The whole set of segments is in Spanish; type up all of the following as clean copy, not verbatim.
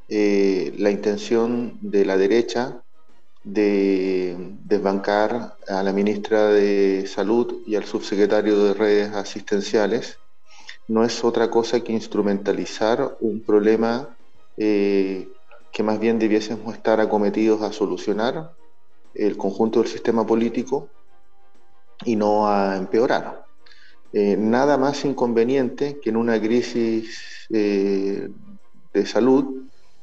la intención de la derecha de desbancar a la ministra de Salud y al subsecretario de Redes Asistenciales no es otra cosa que instrumentalizar un problema que más bien debiésemos estar acometidos a solucionar el conjunto del sistema político y no a empeorar. Nada más inconveniente que en una crisis de salud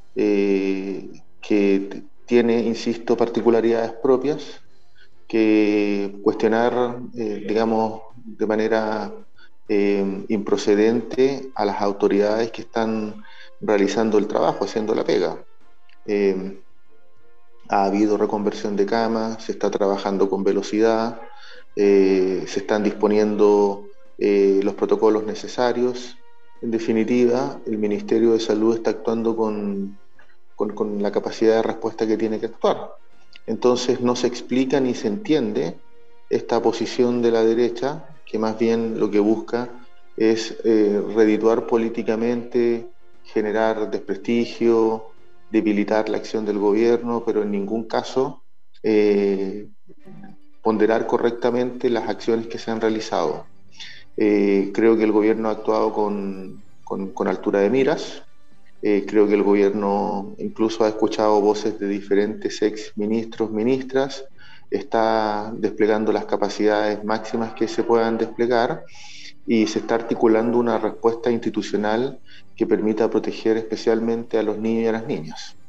que tiene, insisto, particularidades propias, que cuestionar, digamos, de manera improcedente a las autoridades que están realizando el trabajo, haciendo la pega. Eh, Ha habido reconversión de camas, se está trabajando con velocidad, se están disponiendo los protocolos necesarios. En definitiva, el Ministerio de Salud está actuando con la capacidad de respuesta que tiene que actuar. Entonces no se explica ni se entiende esta posición de la derecha, que más bien lo que busca es redituar políticamente, generar desprestigio, debilitar la acción del gobierno, pero en ningún caso eh, ponderar correctamente las acciones que se han realizado. Creo que el gobierno ha actuado con altura de miras. Creo que el gobierno incluso ha escuchado voces de diferentes ex ministros, ministras, está desplegando las capacidades máximas que se puedan desplegar y se está articulando una respuesta institucional que permita proteger especialmente a los niños y a las niñas.